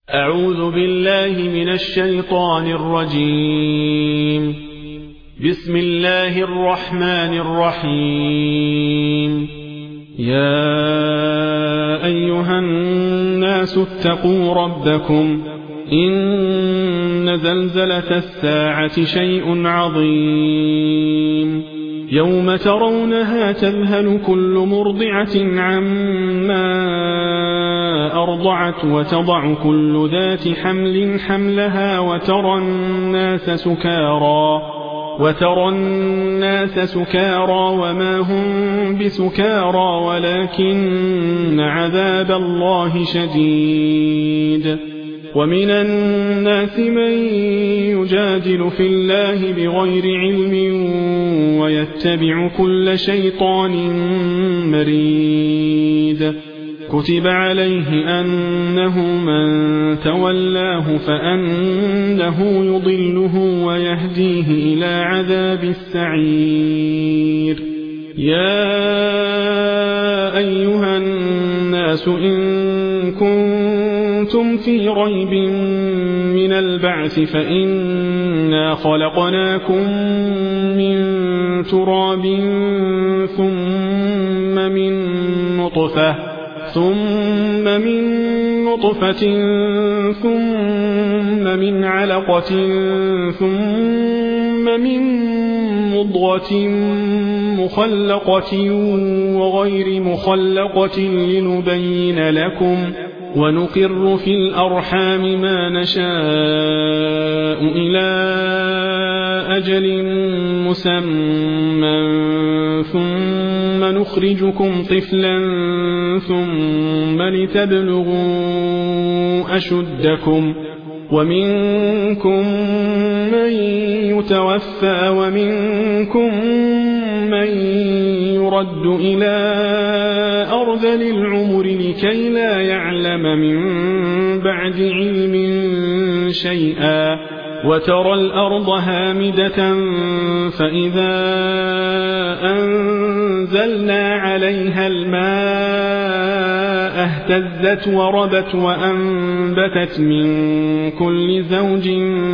أعوذ بالله من الشيطان الرجيم. بسم الله الرحمن الرحيم. يا أيها الناس اتقوا ربكم إن زلزلة الساعة شيء عظيم يوم ترونها تذهل كل مرضعة عما أرضعت وتضع كل ذات حمل حملها وترى الناس سكارى وما هم بسكارى ولكن عذاب الله شديد. ومن الناس من يجادل في الله بغير علم ويتبع كل شيطان مريد. كتب عليه أنه من تولاه فأنه يضله ويهديه إلى عذاب السعير. يا أيها الناس إن كنتم في ريب من البعث فإنا خلقناكم من تراب ثم من نطفة ثم من علقة ثم من مضغة مخلقة وغير مخلقة لنبين لكم ونقر في الأرحام ما نشاء إلى أجل مسمى ثم نخرجكم طفلا ثم لتبلغوا أشدكم ومنكم من يتوفى ومنكم من يرد إلى أرذل العمر لكي لا يعلم من بعد علم شيئا. وترى الأرض هامدة فإذا أنزلنا عليها الماء اهتزت وربت وأنبتت من كل زوج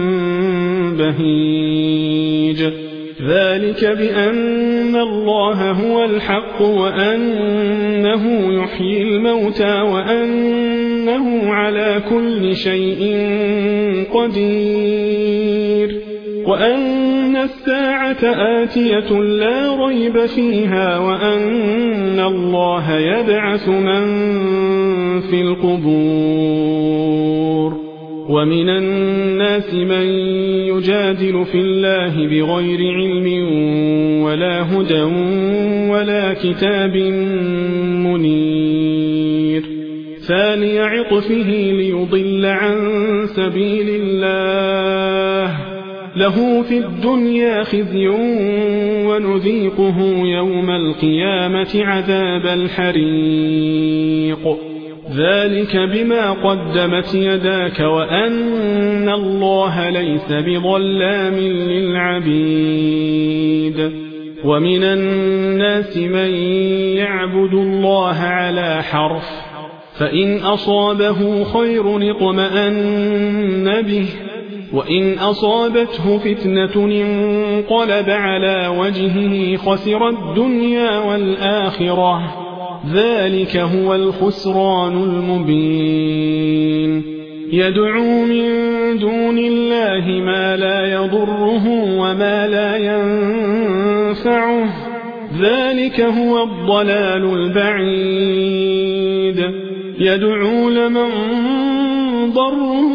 بهيج. ذلك بأن الله هو الحق وأنه يحيي الموتى وأنه على كل شيء قدير وأن الساعة آتية لا ريب فيها وأن الله يبعث من في القبور. ومن الناس من يجادل في الله بغير علم ولا هدى ولا كتاب منير ثاني عطفه ليضل عن سبيل الله له في الدنيا خزي ونذيقه يوم القيامة عذاب الحريق. ذلك بما قدمت يداك وأن الله ليس بظلام للعبيد. ومن الناس من يعبد الله على حرف فإن أصابه خير اطمأن به وإن أصابته فتنة انقلب على وجهه خسر الدنيا والآخرة. ذلك هو الخسران المبين. يدعو من دون الله ما لا يضره وما لا ينفعه ذلك هو الضلال البعيد. يدعو لمن ضره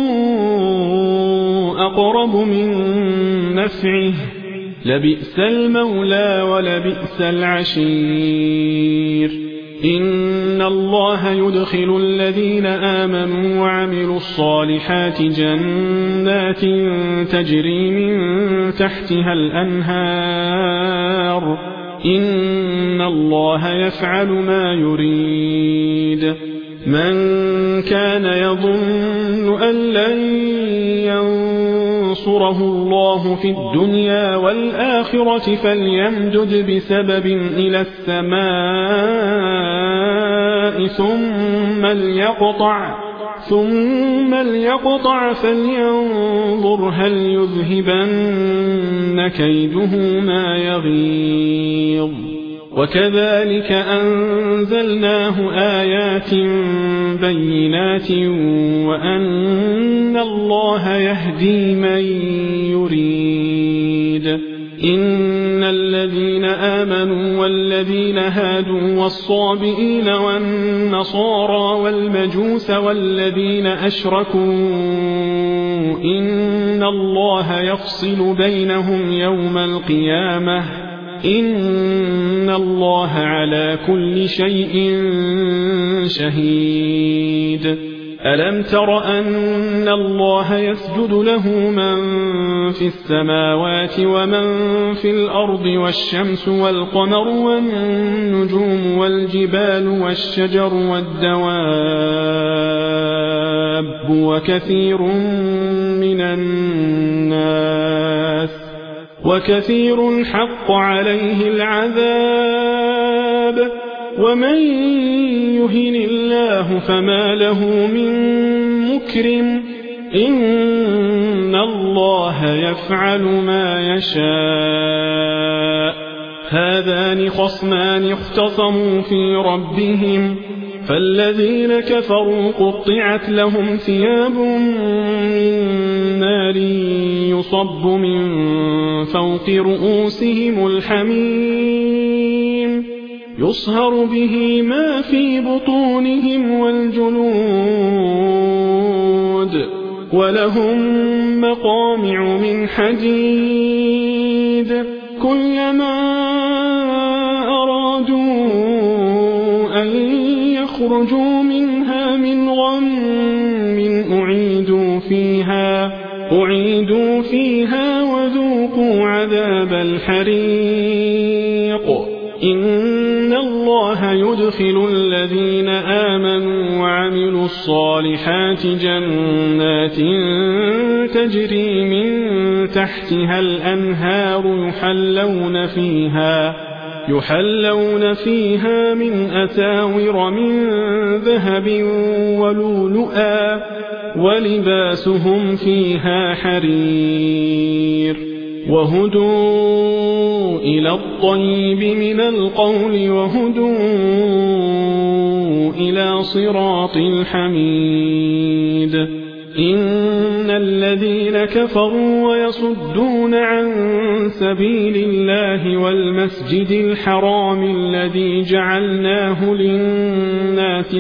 أقرب من نفعه لبئس المولى ولبئس العشير. إن الله يدخل الذين آمنوا وعملوا الصالحات جنات تجري من تحتها الأنهار إن الله يفعل ما يريد. من كان يظن أن لن ينصره الله في الدنيا والآخرة فليمدد بسبب إلى السماء ثم ليقطع فلينظر هل يذهبن كيده ما يغيظ وكذلك أنزلناه آيات بينات وأن الله يهدي من يريد إن الذين آمنوا والذين هادوا والصابئين والنصارى والمجوس والذين أشركوا إن الله يفصل بينهم يوم القيامة إن الله على كل شيء شهيد ألم تر أن الله يسجد له من في السماوات ومن في الأرض والشمس والقمر والنجوم والجبال والشجر والدواب وكثير حق عليه العذاب ومن يهن الله فما له من مكرم إن الله يفعل ما يشاء هذان خصمان اختصموا في ربهم فالذين كفروا قطعت لهم ثياب من نار يصب من فوق رؤوسهم الحميم يصهر به ما في بطونهم والجلود ولهم مقامع من حديد كلما أرادوا أن يخرجوا منها من غم أعيدوا فيها وذوقوا عذاب الحريق إن الله يدخل الذين آمنوا وعملوا الصالحات جنات تجري من تحتها الأنهار يحلون فيها من أساور من ذهب ولؤلؤا ولباسهم فيها حرير وهدوا إلى الطيب من القول وهدوا إلى صراط الحميد إن الذين كفروا ويصدون عن سبيل الله والمسجد الحرام الذي جعلناه للناس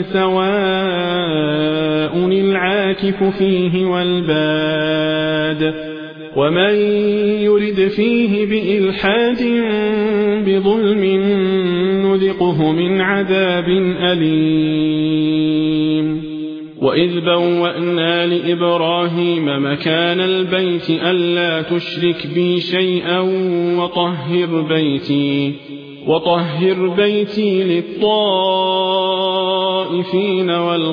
سواء العاكف فيه والباد ومن يرد فيه بإلحاد بظلم نذقه من عذاب أليم وإذ بوأنا لإبراهيم مكان البيت ألا تشرك بي شيئا وطهر بيتي للطائفين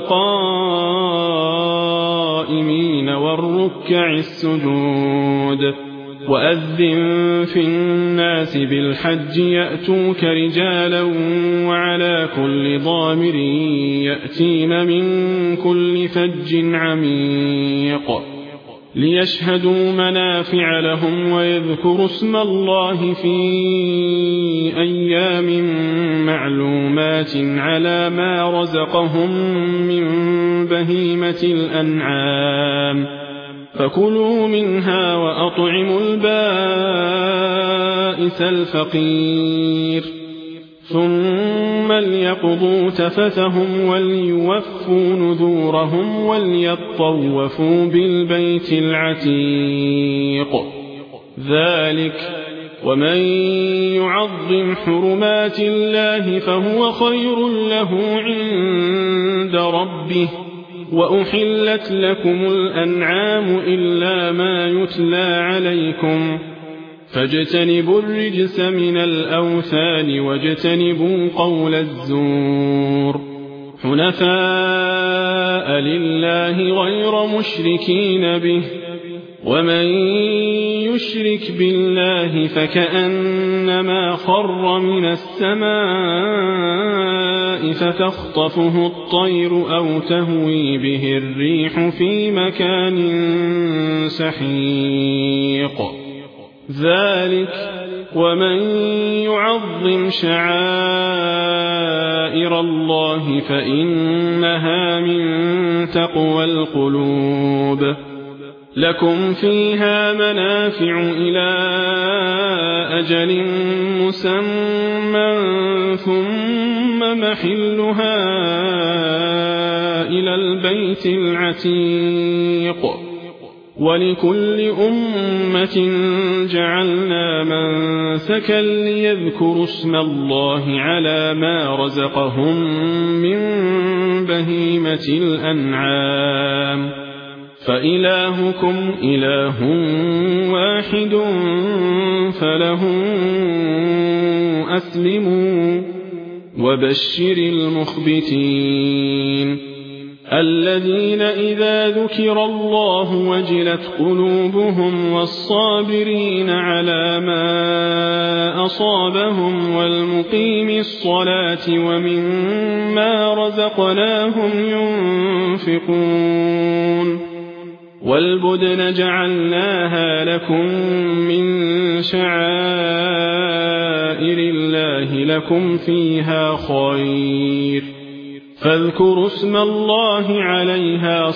والقائمين والركع السجود وأذن في الناس بالحج يأتوك رجالا وعلى كل ضامر يأتين من كل فج عميق ليشهدوا منافع لهم ويذكروا اسم الله في أيام معلومات على ما رزقهم من بهيمة الأنعام فكلوا منها وأطعموا البائس الفقير ثم ليقضوا تفثهم وليوفوا نذورهم وليطوفوا بالبيت العتيق ذلك ومن يعظم حرمات الله فهو خير له عند ربه وأحلت لكم الأنعام إلا ما يتلى عليكم فاجتنبوا الرجس من الأوثان واجتنبوا قول الزور حنفاء لله غير مشركين به ومن يشرك بالله فكأنما خر من السماء فتخطفه الطير أو تهوي به الريح في مكان سحيق ذلك ومن يعظم شعائر الله فإنها من تقوى القلوب لكم فيها منافع إلى أجل مسمى ثم محلها إلى البيت العتيق ولكل أمة جعلنا منسكا ليذكروا اسم الله على ما رزقهم من بهيمة الأنعام فإلهكم إله واحد فله أسلموا وبشر المخبتين الذين إذا ذكر الله وجلت قلوبهم والصابرين على ما أصابهم والمقيم الصلاة ومما رزقناهم ينفقون والبدن جعلناها لكم من شعائر الله لكم فيها خير فاذكروا اسم الله عليها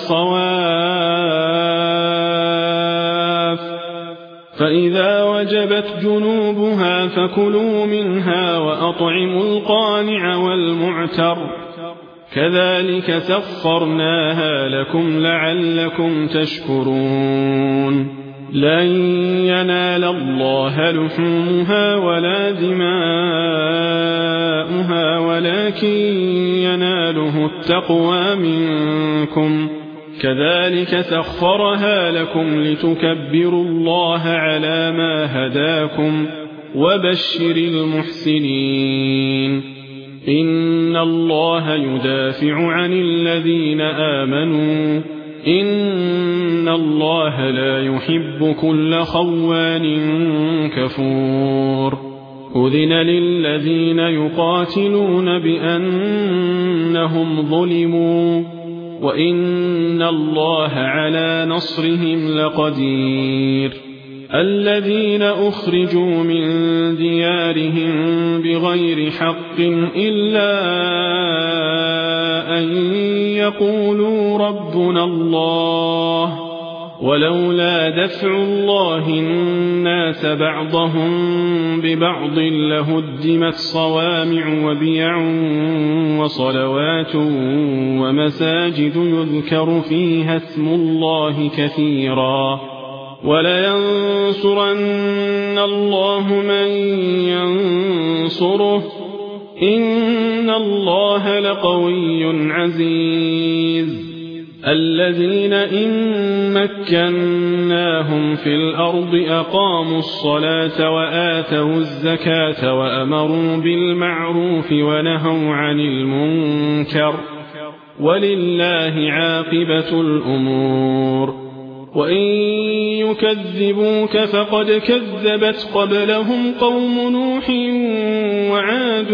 صواف فإذا وجبت جنوبها فكلوا منها وأطعموا القانع والمعتر كذلك سخرناها لكم لعلكم تشكرون لن ينال الله لحومها ولا دماؤها ولكن يناله التقوى منكم كذلك سخرها لكم لتكبروا الله على ما هداكم وبشر المحسنين إن الله يدافع عن الذين آمنوا إن الله لا يحب كل خوان كفور أذن للذين يقاتلون بأنهم ظلموا وإن الله على نصرهم لقدير الذين أخرجوا من ديارهم بغير حق إلا أن يقولوا ربنا الله ولولا دفع الله الناس بعضهم ببعض لهدمت صوامع وبيع وصلوات ومساجد يذكر فيها اسم الله كثيرا ولينصرن الله من ينصره إن الله لقوي عزيز الذين إن مكناهم في الأرض أقاموا الصلاة وآتوا الزكاة وأمروا بالمعروف ونهوا عن المنكر ولله عاقبة الأمور وإن يكذبوك فقد كذبت قبلهم قوم نوح وعاد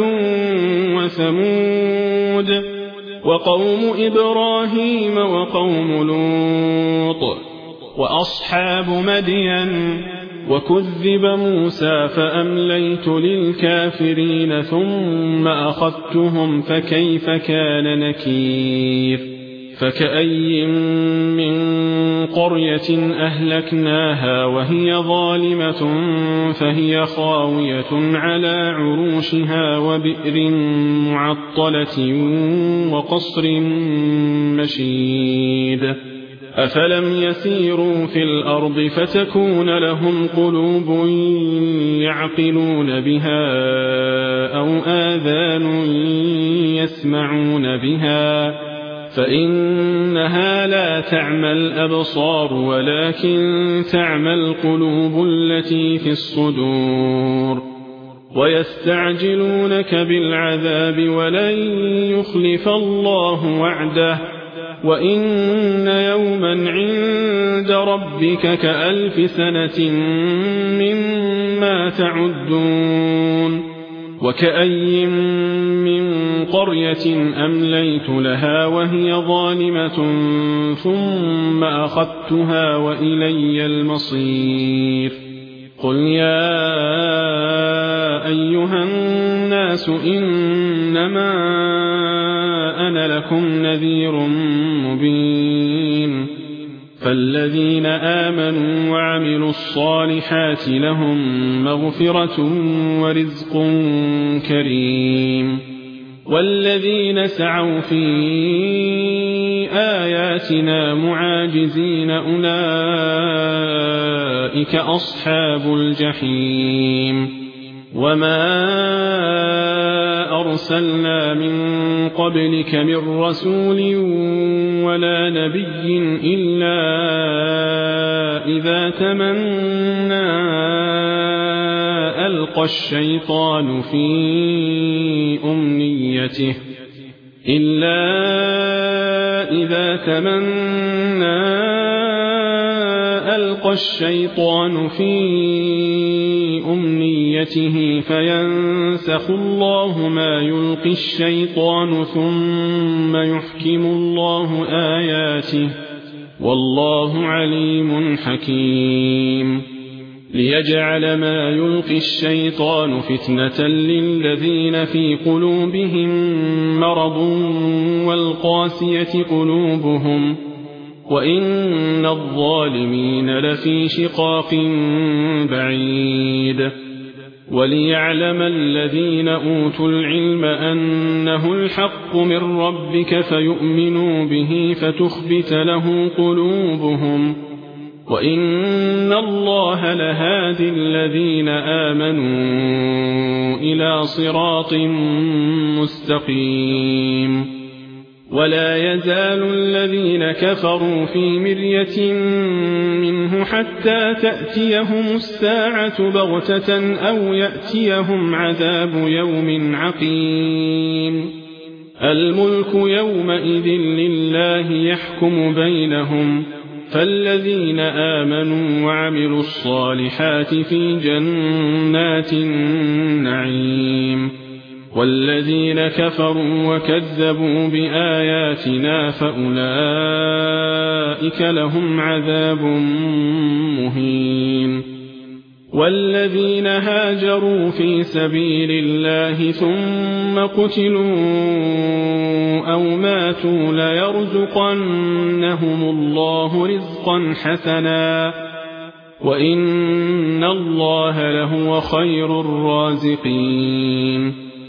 وثمود وقوم إبراهيم وقوم لوط وأصحاب مدين وكذب موسى فأمليت للكافرين ثم أخذتهم فكيف كان نكير فكأي من قرية أهلكناها وهي ظالمة فهي خاوية على عروشها وبئر معطلة وقصر مشيد أفلم يسيروا في الأرض فتكون لهم قلوب يعقلون بها أو آذان يسمعون بها فإنها لا تعمى الأبصار ولكن تعمى القلوب التي في الصدور ويستعجلونك بالعذاب ولن يخلف الله وعده وإن يوما عند ربك كألف سنة مما تعدون وكأي من قرية أمليت لها وهي ظالمة ثم أخذتها وإلي المصير قل يا أيها الناس إنما أنا لكم نذير مبين فالذين آمنوا وعملوا الصالحات لهم مغفرة ورزق كريم والذين سعوا في آياتنا معاجزين أولئك أصحاب الجحيم وما أرسلنا من قبلك من رسول ولا نبي إلا إذا تمنى ألقى الشيطان في أمنيته فينسخ الله ما يلقي الشيطان ثم يحكم الله آياته والله عليم حكيم ليجعل ما يلقي الشيطان فتنة للذين في قلوبهم مرض والقاسية قلوبهم وإن الظالمين لفي شقاق بعيد وليعلم الذين أوتوا العلم أنه الحق من ربك فيؤمنوا به فتخبت له قلوبهم وإن الله لهادي الذين آمنوا إلى صراط مستقيم ولا يزال الذين كفروا في مرية منه حتى تأتيهم الساعة بغتة أو يأتيهم عذاب يوم عقيم الملك يومئذ لله يحكم بينهم فالذين آمنوا وعملوا الصالحات في جنات النعيم والذين كفروا وكذبوا بآياتنا فأولئك لهم عذاب مهين والذين هاجروا في سبيل الله ثم قتلوا أو ماتوا ليرزقنهم الله رزقا حسنا وإن الله لهو خير الرازقين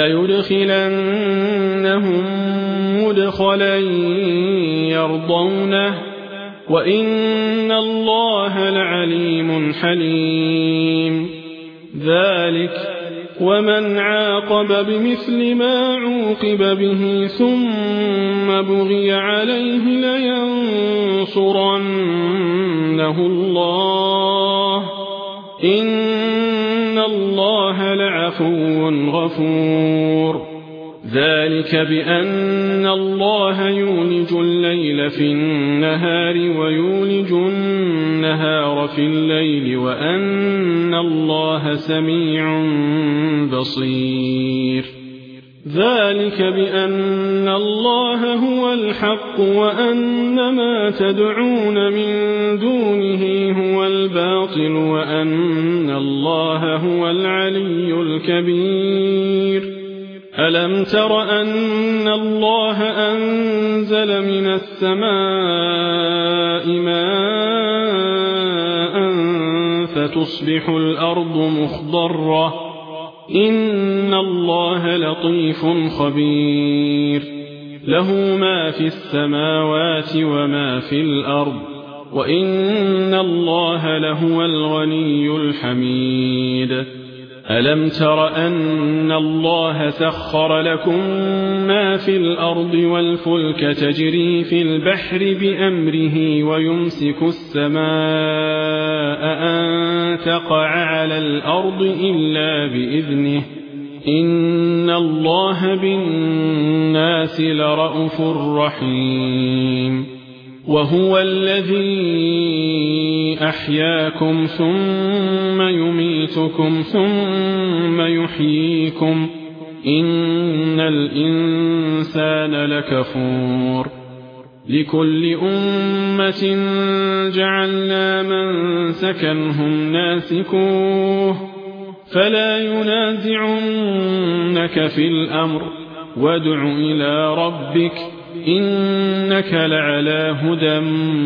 ليدخلنهم مدخلا يرضونه وإن الله لعليم حليم ذلك ومن عاقب بمثل ما عوقب به ثم بغي عليه لينصرنه الله إن الله لعفو غفور ذلك بأن الله يولج الليل في النهار ويولج النهار في الليل وأن الله سميع بصير ذلك بأن الله هو الحق وأن ما تدعون من دونه هو الباطل وأن الله هو العلي الكبير ألم تر أن الله أنزل من السماء ماء فتصبح الأرض مخضرة إن الله لطيف خبير له ما في السماوات وما في الأرض وإن الله لهو الغني الحميد ألم تر أن الله سخر لكم ما في الأرض والفلك تجري في البحر بأمره ويمسك السماء أن تقع على الأرض إلا بإذنه إن الله بالناس لرءوف رحيم وهو الذي أحياكم ثم يميتكم ثم يحييكم إن الإنسان لكفور لكل أمة جعلنا منسكا هم ناسكوه فلا ينازعنك في الأمر وادع إلى ربك إنك لعلى هدى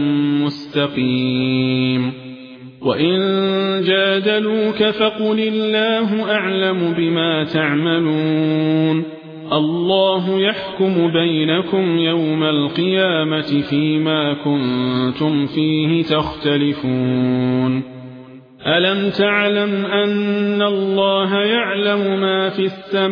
مستقيم وإن جادلوك فقل الله أعلم بما تعملون الله يحكم بينكم يوم القيامة فيما كنتم فيه تختلفون ألم تعلم أن الله يعلم ما في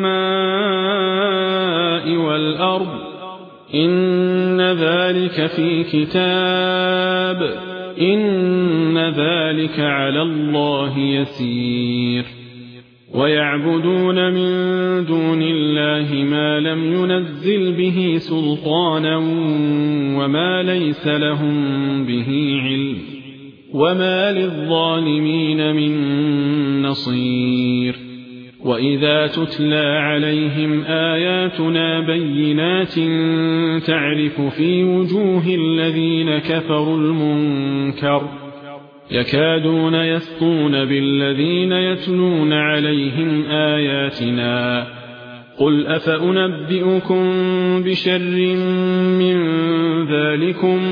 السماء والأرض إن ذلك في كتاب إن ذلك على الله يسير ويعبدون من دون الله ما لم ينزل به سلطانا وما ليس لهم به علم وما للظالمين من نصير وإذا تتلى عليهم آياتنا بينات تعرف في وجوه الذين كفروا المنكر يكادون يسطون بالذين يتلون عليهم آياتنا قل أفأنبئكم بشر من ذلكم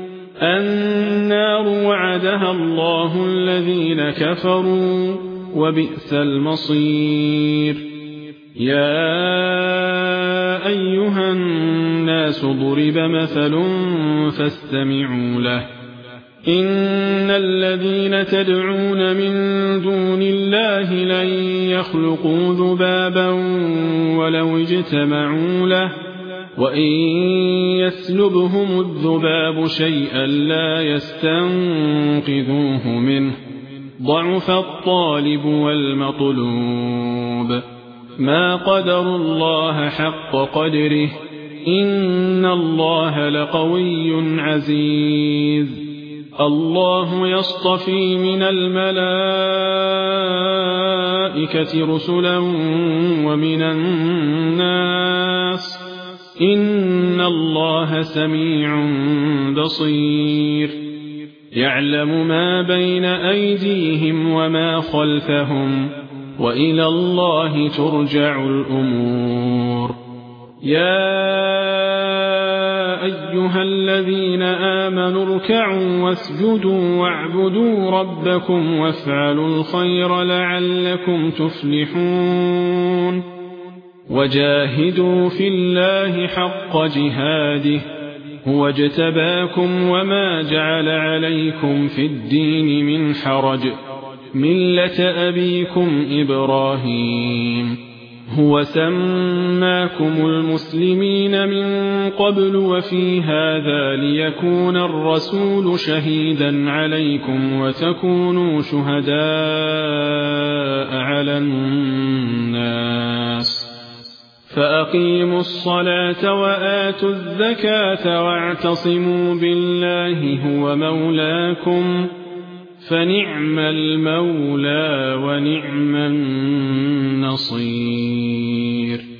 النار وعدها الله الذين كفروا وبئس المصير يا أيها الناس ضرب مثل فاستمعوا له إن الذين تدعون من دون الله لن يخلقوا ذبابا ولو اجتمعوا له وإن يسلبهم الذباب شيئا لا يستنقذوه منه ضعف الطالب والمطلوب ما قدروا الله حق قدره إن الله لقوي عزيز الله يصطفي من الملائكة رسلا ومن الناس إن الله سميع بصير يعلم ما بين أيديهم وما خلفهم وإلى الله ترجع الأمور يا أيها الذين آمنوا اركعوا واسجدوا واعبدوا ربكم وافعلوا الخير لعلكم تفلحون وجاهدوا في الله حق جهاده هو اجتباكم وما جعل عليكم في الدين من حرج ملة أبيكم إبراهيم هو سماكم المسلمين من قبل وفي هذا ليكون الرسول شهيدا عليكم وتكونوا شهداء على الناس فأقيموا الصلاة وآتوا الزكاة واعتصموا بالله هو مولاكم فنعم المولى ونعم النصير